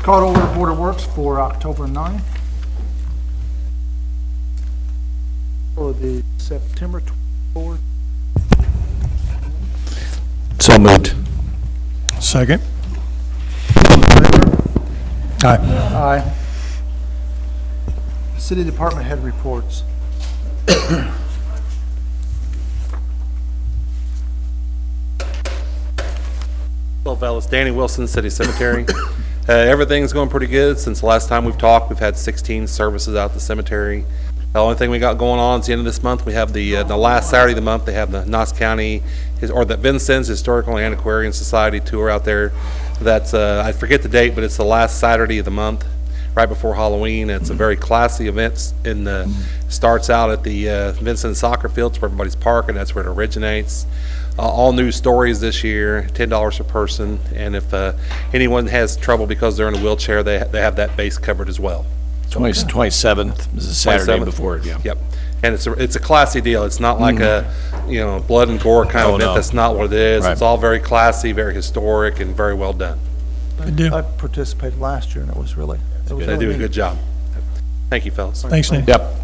Call to order Board of Works for October 9th. For the September 24th. So moved. Second. Aye. Aye. Aye. City Department Head Reports. Hello, fellas. Danny Wilson, City Cemetery. Everything's going pretty good. Since the last time we've talked, we've had 16 services out at the cemetery. The only thing we got going on is the end of this month. We have the last Saturday of the month. They have the Knox County, or the Vincennes Historical and Antiquarian Society tour out there. That's I forget the date, but it's the last Saturday of the month, right before Halloween. It's a very classy event. Starts out at the Vincennes soccer fields where everybody's parking. That's where it originates. All new stories this year, $10 per person, and if anyone has trouble because they're in a wheelchair, they have that base covered as well. 27th is the Saturday 27th. before it, yeah. Yep, and it's a classy deal. It's not like a blood and gore kind of event. No. That's not what it is. Right. It's all very classy, very historic, and very well done. Good deal. I participated last year, and it was really They do a good job. Thank you, fellas. Thanks, Nate. Yep.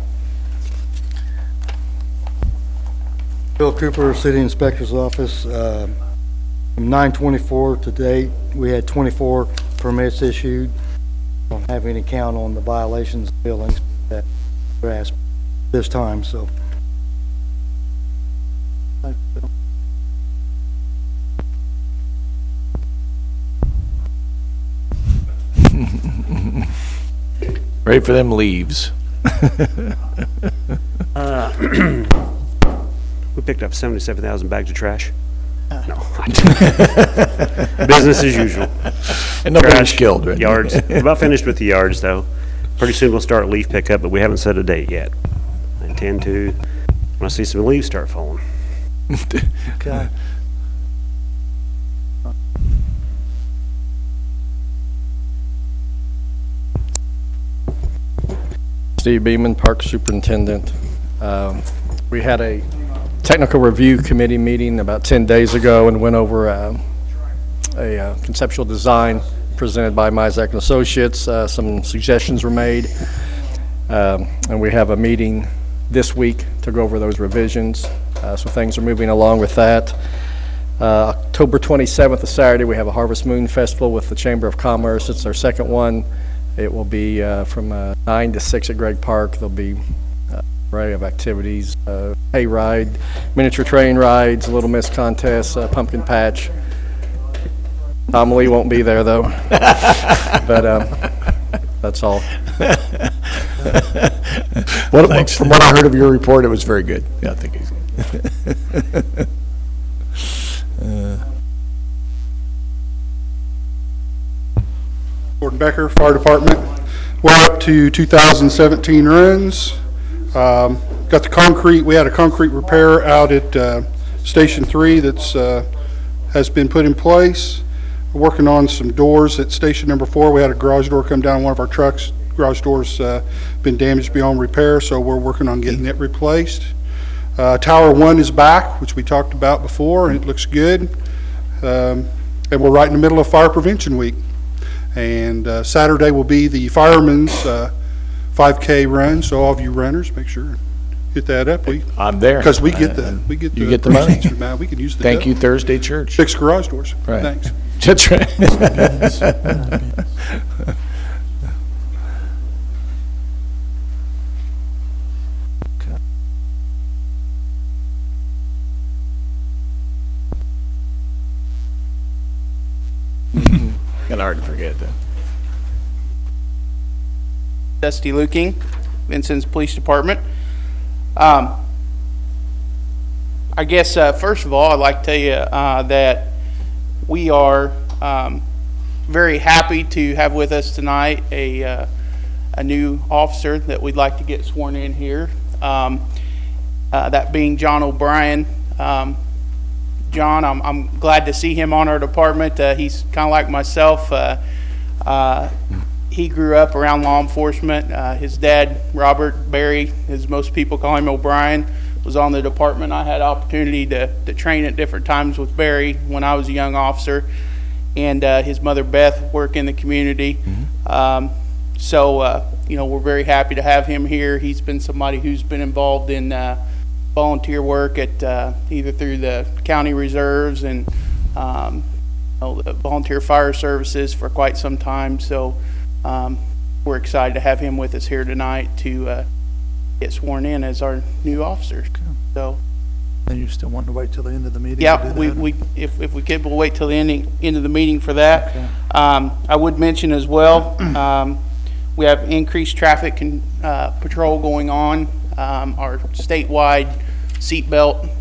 Bill Cooper, City Inspector's Office. From 9/24 to date, we had 24 permits issued. Don't have any count on the violations billings that were asked this time, so. Thanks, Bill. Ready for them leaves. We picked up 77,000 bags of trash. No. Business as usual. And nobody's Trash, killed, right? Yards. We're about finished with the yards, though. Pretty soon we'll start leaf pickup, but we haven't set a date yet. I intend to when I see some leaves start falling. Okay. Steve Beeman, Park Superintendent. We had a technical review committee meeting about 10 days ago and went over a conceptual design presented by Mizek and Associates. Some suggestions were made, and we have a meeting this week to go over those revisions. So things are moving along with that. October 27th, a Saturday, we have a Harvest Moon Festival with the Chamber of Commerce. It's our second one. It will be from 9 to 6 at Gregg Park. There'll be an array of activities, hay ride, miniature train rides, a Little Miss contest, pumpkin patch. Tom Lee won't be there, though. But that's all. From what I heard of your report, it was very good. Yeah, I think he's good. Gordon Becker, Fire Department. We're up to 2017 runs. Got the concrete. We had a concrete repair out at Station 3 that's has been put in place. We're working on some doors at Station Number 4. We had a garage door come down one of our trucks. Garage door's been damaged beyond repair, so we're working on getting it replaced. Tower 1 is back, which we talked about before, and it looks good. And we're right in the middle of Fire Prevention Week. And Saturday will be the Fireman's 5K run, so all of you runners, make sure hit that up. I'm there. Because we get the You get the money. proceeds from that. We can use the Thank dough. you, Thursday Church. Fix garage doors. Right. Thanks. That's right. Kind of hard to forget that. Dusty Luking, Vincennes Police Department. I guess first of all, I'd like to tell you that we are very happy to have with us tonight a new officer that we'd like to get sworn in here. That being John O'Brien. John, I'm glad to see him on our department. He's kind of like myself. He grew up around law enforcement. His dad, Robert Berry, as most people call him, O'Brien, was on the department. I had opportunity to train at different times with Barry when I was a young officer, and his mother Beth work in the community. You know, we're very happy to have him here. He's been somebody who's been involved in volunteer work at either through the county reserves and you know, the volunteer fire services for quite some time. So we're excited to have him with us here tonight to get sworn in as our new officer. So. And you still want to wait till the end of the meeting? Yeah, to do that? if we could, we'll wait till the end of the meeting for that. Okay. I would mention as well, we have increased traffic patrol going on. Our statewide seatbelt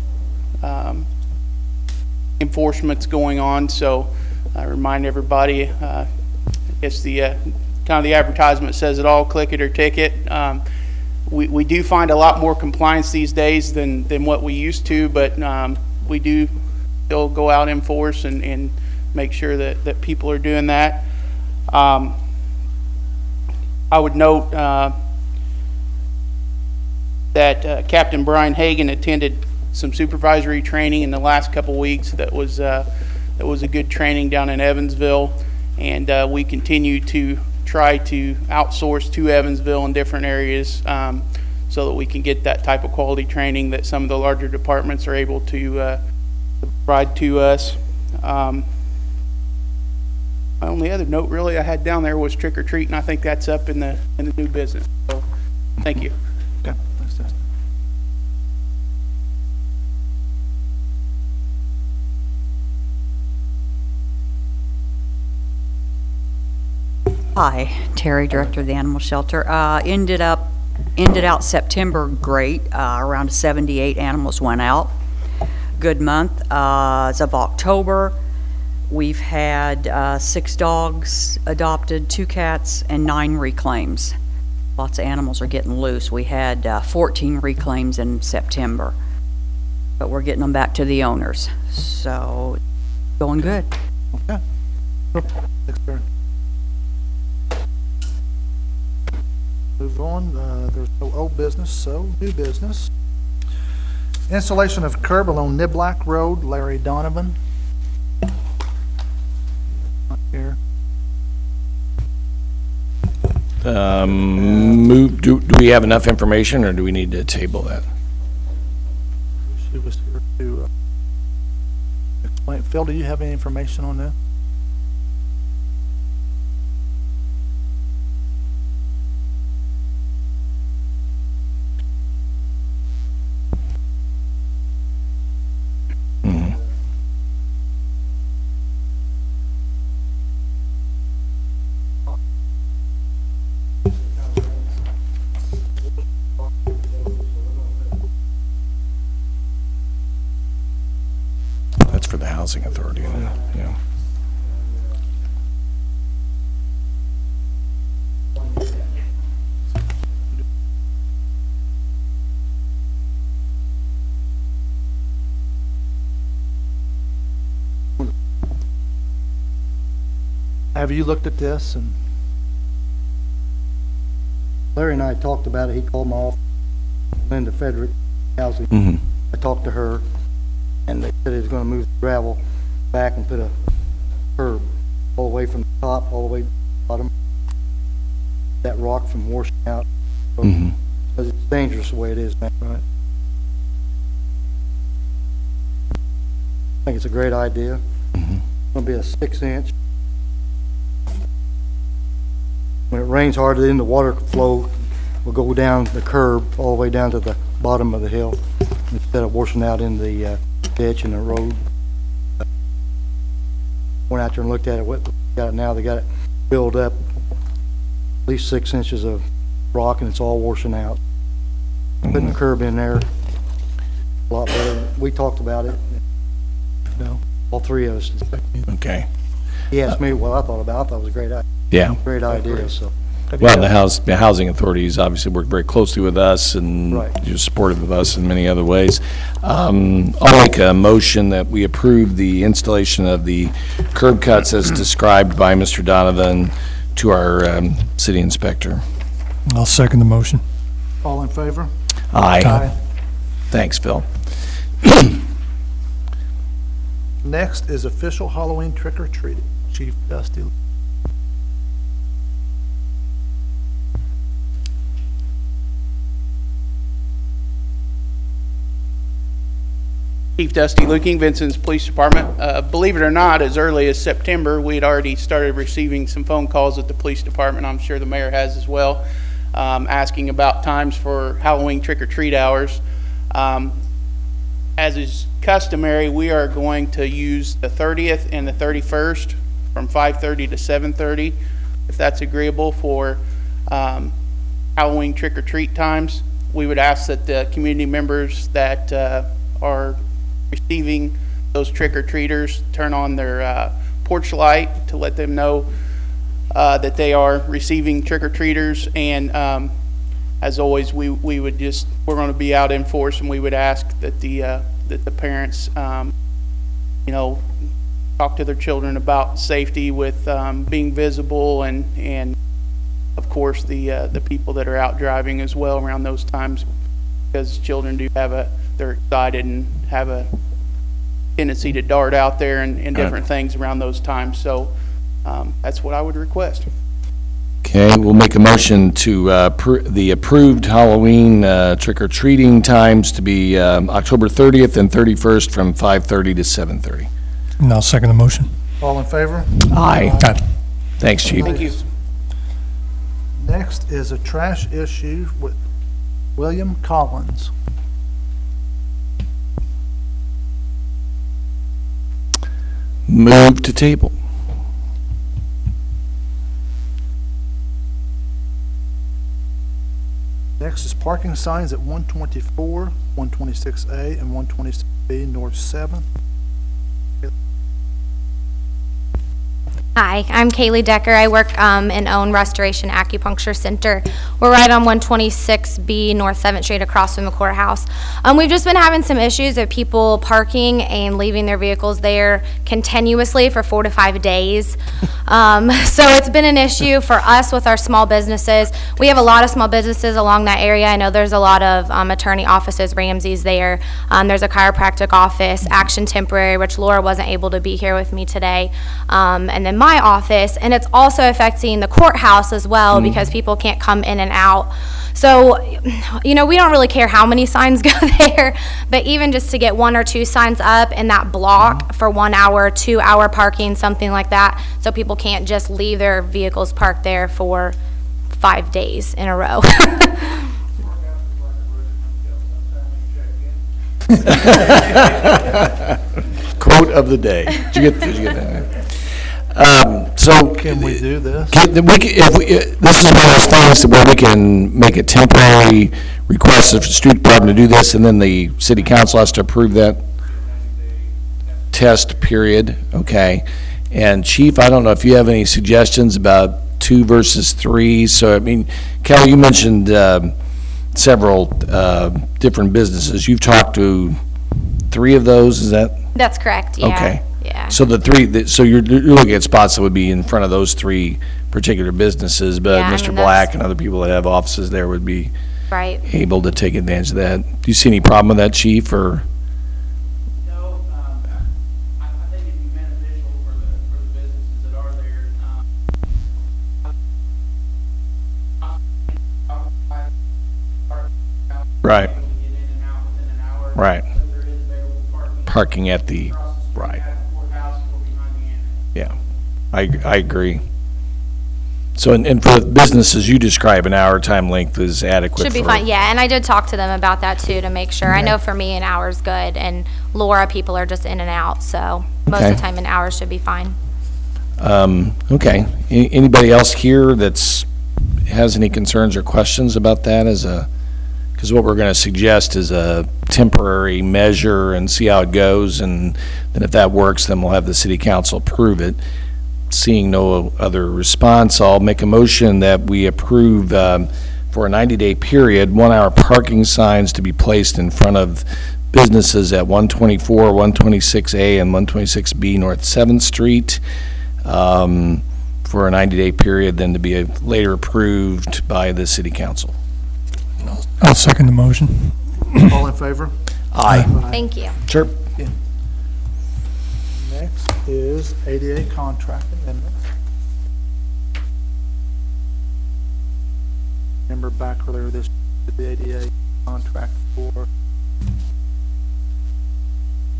enforcement's going on. So I remind everybody, it's the kind of the advertisement says it all: click it or ticket. We do find a lot more compliance these days than what we used to, but we do still go out and enforce and make sure that people are doing that. I would note that Captain Brian Hagan attended some supervisory training in the last couple weeks. That was a good training down in Evansville, and we continue to try to outsource to Evansville in different areas so that we can get that type of quality training that some of the larger departments are able to provide to us. My only other note really I had down there was trick or treat, and I think that's up in the new business. So thank you. Okay. Thanks, Dustin. Hi, Terry, Director of the Animal Shelter. Ended out September great. Around 78 animals went out. Good month. As of October, we've had 6 dogs adopted, 2 cats, and 9 reclaims. Lots of animals are getting loose. We had 14 reclaims in September, but we're getting them back to the owners. So, going good. Okay. Thanks, Barry. Move on. There's no old business, so new business. Installation of curb along Niblack Road, Larry Donovan. Not here. Do we have enough information, or do we need to table that? She was here to explain. Phil, do you have any information on that? That's for the housing authority, isn't it? Yeah. Have you looked at this? And Larry and I talked about it. He called my office, Linda Frederick, housing. Mm-hmm. I talked to her, and they said he was going to move the gravel back and put a curb all the way from the top, all the way to the bottom. That rock from washing out. Mm-hmm. Because it's dangerous the way it is now. right. I think it's a great idea. Mm-hmm. It's going to be a 6-inch. When it rains hard, then the water flow will go down the curb all the way down to the bottom of the hill instead of washing out in the ditch and the road. Went out there and looked at it. What they got it now? They got it filled up at least 6 inches of rock, and it's all washing out. Putting the curb in there, a lot better. We talked about it. No. All 3 of us. Okay. He asked me what I thought about it. I thought it was a great idea. Yeah. Great idea. So. Well, the housing authorities obviously work very closely with us and Right. you're supportive of us in many other ways. I'll make a motion that we approve the installation of the curb cuts as described by Mr. Donovan to our city inspector. I'll second the motion. All in favor? Aye. Thanks, Phil. Next is official Halloween trick or treating. Chief Dusty. Chief Dusty Looking, Vincent's Police Department. Believe it or not, as early as September, we had already started receiving some phone calls at the police department, I'm sure the mayor has as well, asking about times for Halloween trick-or-treat hours. As is customary, we are going to use the 30th and the 31st from 5:30 to 7:30, if that's agreeable for Halloween trick-or-treat times. We would ask that the community members that are receiving those trick-or-treaters turn on their porch light to let them know that they are receiving trick-or-treaters. And as always, we're going to be out in force, and we would ask that the parents, talk to their children about safety with being visible, and of course the people that are out driving as well around those times, because children they're excited and have a tendency to dart out there and different things around those times. So that's what I would request. Okay, we'll make a motion to the approved Halloween trick-or-treating times to be October 30th and 31st from 5:30 to 7:30. And I'll second the motion. All in favor? Aye. Aye. Thanks, Chief. Thank you. Next is a trash issue with William Collins. Move to table. Next is parking signs at 124, 126A, and 126B North 7th. Hi, I'm Kaylee Decker. I work in Own Restoration Acupuncture Center. We're right on 126B North 7th Street across from the courthouse. We've just been having some issues of people parking and leaving their vehicles there continuously for 4 to 5 days. So it's been an issue for us with our small businesses. We have a lot of small businesses along that area. I know there's a lot of attorney offices, Ramsey's there. There's a chiropractic office, Action Temporary, which Laura wasn't able to be here with me today. And then my office, and it's also affecting the courthouse as well because people can't come in and out. So, we don't really care how many signs go there, but even just to get 1 or 2 signs up in that block for 1 hour, 2 hour parking, something like that, so people can't just leave their vehicles parked there for 5 days in a row. Quote of the day. Did you get that? So Can we do this? This is one of those things where we can make a temporary request of the street department to do this, and then the city council has to approve that test period, okay? And Chief, I don't know if you have any suggestions about 2 versus 3. So, I mean, Cal, you mentioned several different businesses. You've talked to 3 of those, is that? That's correct, yeah. Okay. Yeah. So the 3, so you're looking at spots that would be in front of those 3 particular businesses, but Yeah, I Mr. mean, Black that's- and other people that have offices there would be Right. able to take advantage of that. Do you see any problem with that, Chief, or? No, I think it'd be beneficial for the businesses that are there. Right. Get in and out within an hour. Right. So there is available parking. Parking at the, Across the street right, at the courthouse or behind the annex. yeah. I agree. So, and for businesses you describe, an hour time length is adequate Should be for- fine, yeah, and I did talk to them about that too, to make sure. I know for me, an hour's good, and Laura, people are just in and out, so most of Okay. the time, an hour should be fine. Okay. Anybody else here has any concerns or questions about that because what we're going to suggest is a temporary measure and see how it goes, and then if that works, then we'll have the city council approve it. Seeing no other response, I'll make a motion that we approve for a 90-day period, 1-hour parking signs to be placed in front of businesses at 124, 126A, and 126B North 7th Street for a 90-day period, then to be later approved by the city council. I'll second the motion. All in favor? Aye. Thank you. Sure. Next is ADA contract amendment. Remember back earlier this, the ADA contract for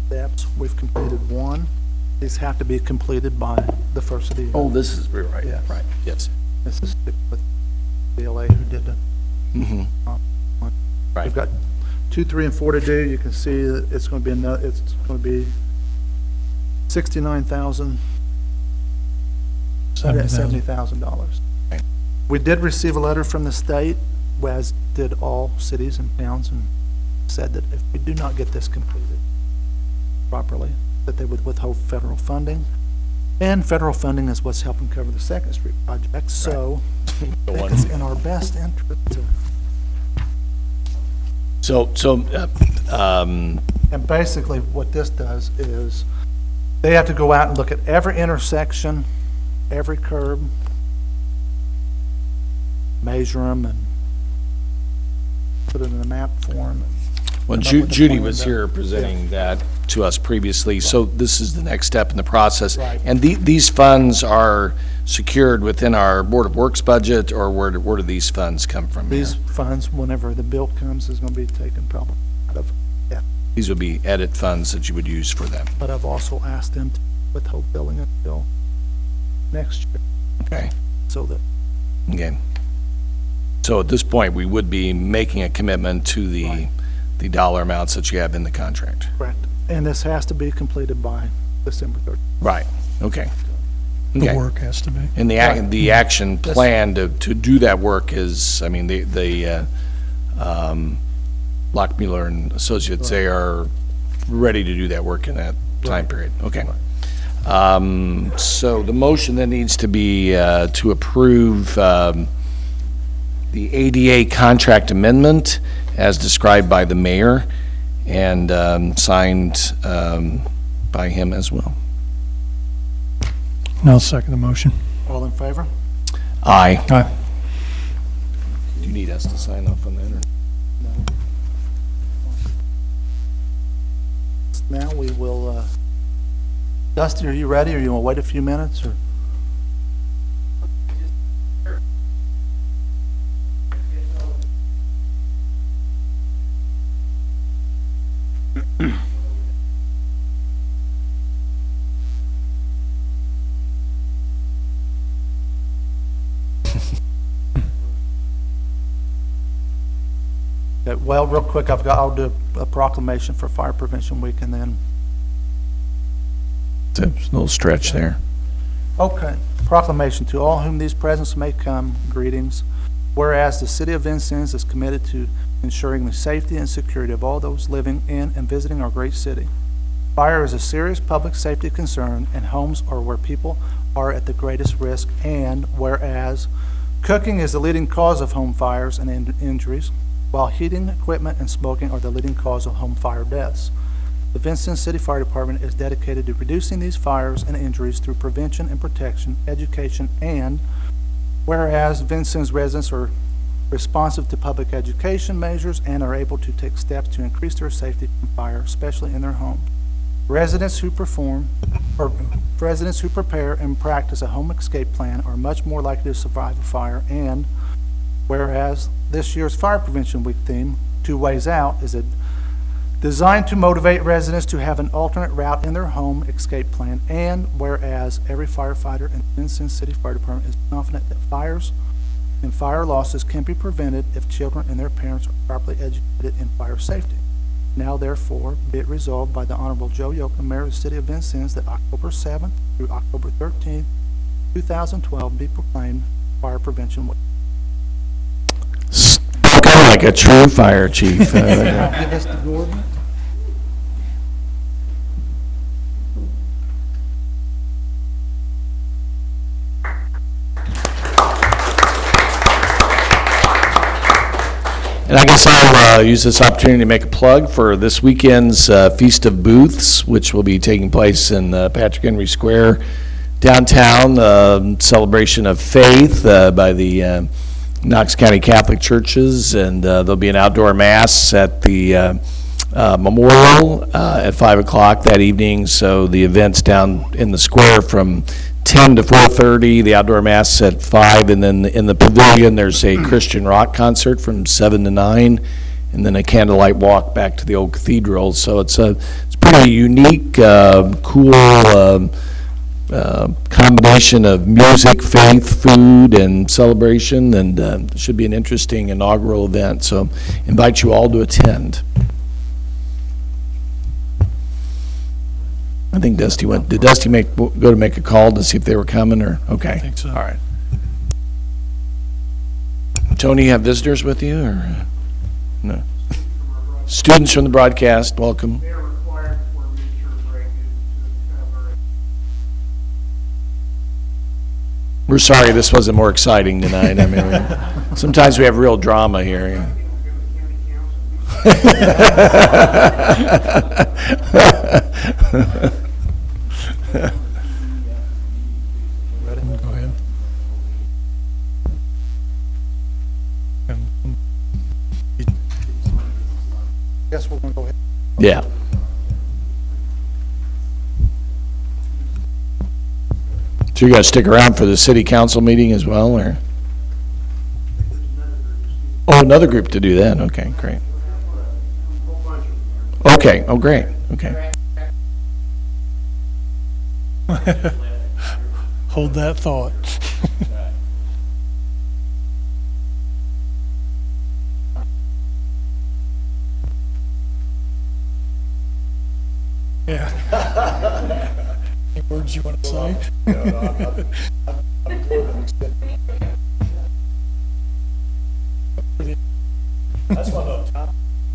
steps. We've completed one. These have to be completed by the first of the year. Oh, this is, right, Yeah. right, yes. This is with BLA who did the. Mhm. one. Right. We've got 2, 3, and 4 to do. You can see that it's going to be it's going to be $69,000. $70,000. Right. We did receive a letter from the state, as did all cities and towns, and said that if we do not get this completed properly, that they would withhold federal funding. And federal funding is what's helping cover the Second Street project, so I think it's in our best interest to. And basically what this does is they have to go out and look at every intersection, every curb, measure them and put it in a map form. Well, come up with a Judy plan was that- here presenting that to us previously, so this is the next step in the process. Right. And these funds are secured within our Board of Works budget, or where do these funds come from here? These funds, whenever the bill comes, is going to be taken probably out of, yeah. These would be edit funds that you would use for them. But I've also asked them to withhold billing until next year, Okay, so that, okay. So at this point, we would be making a commitment to the dollar amounts that you have in the contract. correct. And this has to be completed by December 30th. Right, okay. The Okay. work has to be. And the action plan to do that work is, I mean, Lockmuller and Associates, they are ready to do that work in that time period. Okay. So the motion then needs to be to approve the ADA contract amendment as described by the mayor and signed by him as well. And I'll second the motion. All in favor? Aye. Aye. Do you need us to sign off on that, or? Now we will, Dusty, are you ready, or you want to wait a few minutes, or? Okay, well, real quick, I'll do a proclamation for Fire Prevention Week, and then. It's a little stretch there. Okay. Proclamation to all whom these presents may come, greetings. Whereas the city of Vincennes is committed to ensuring the safety and security of all those living in and visiting our great city. Fire is a serious public safety concern, and homes are where people are at the greatest risk. And whereas cooking is the leading cause of home fires and injuries, while heating equipment and smoking are the leading cause of home fire deaths. The Vincennes City Fire Department is dedicated to reducing these fires and injuries through prevention and protection, education, and whereas Vincennes residents are responsive to public education measures and are able to take steps to increase their safety from fire, especially in their homes. Residents who prepare and practice a home escape plan are much more likely to survive a fire. And whereas this year's Fire Prevention Week theme, 2 Ways Out, is designed to motivate residents to have an alternate route in their home escape plan. And whereas every firefighter in the Vincennes City Fire Department is confident that fires and fire losses can be prevented if children and their parents are properly educated in fire safety. Now therefore be it resolved by the Honorable Joe Yoakum, Mayor of the City of Vincennes, that October 7th through October 13th, 2012 be proclaimed Fire Prevention Week. Spoken like a true fire chief. Give us the Gordon. And I guess I'll use this opportunity to make a plug for this weekend's Feast of Booths, which will be taking place in Patrick Henry Square downtown, celebration of faith by the Knox County Catholic Churches, and there'll be an outdoor mass at the memorial at 5 o'clock that evening. So the event's down in the square from 10 to 4:30, the outdoor mass at 5, and then in the pavilion there's a Christian rock concert from 7 to 9, and then a candlelight walk back to the old cathedral. So it's pretty unique, cool combination of music, faith, food, and celebration, and it should be an interesting inaugural event. So invite you all to attend. I think Dusty went. Did Dusty go to make a call to see if they were coming, or okay? I think so. All right. Tony, you have visitors with you, or no? Students from the broadcast, welcome. We're sorry this wasn't more exciting tonight. I mean, sometimes we have real drama here. Go ahead. Guess we're gonna go ahead. Yeah. So you guys stick around for the city council meeting as well, or? Oh, another group to do that. Okay, great. Okay, oh, great, okay. Hold that thought. Yeah. Any words you want to say? That's one up top.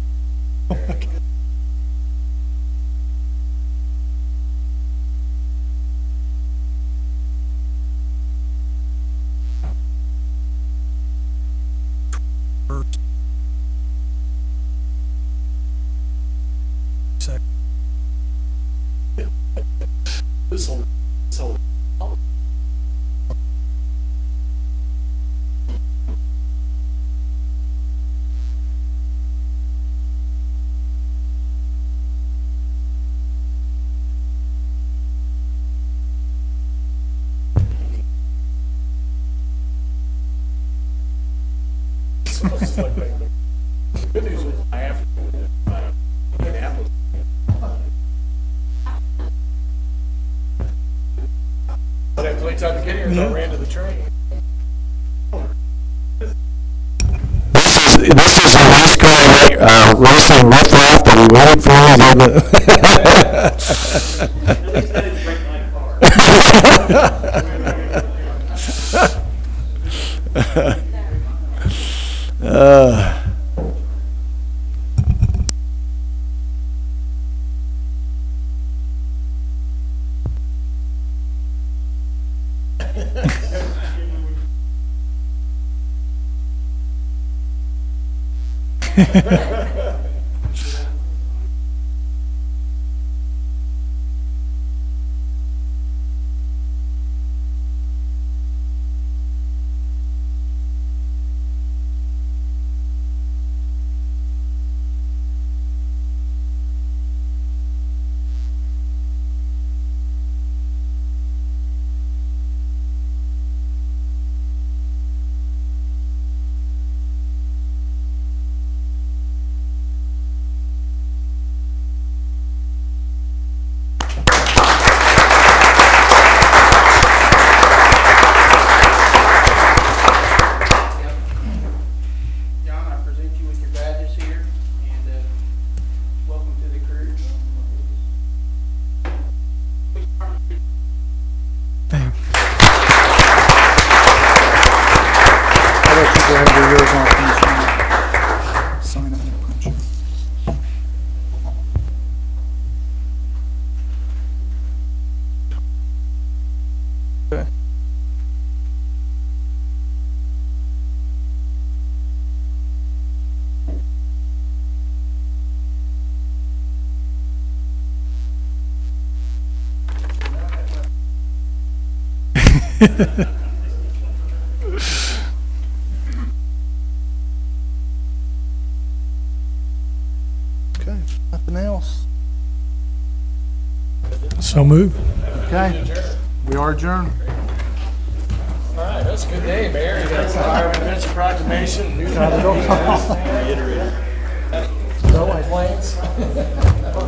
This is a race car racing riffraff that we waited for. Okay, nothing else. So move. Okay, we are adjourned. All right, that's a good day, Mayor. You got some fireman bench proclamation. Yes.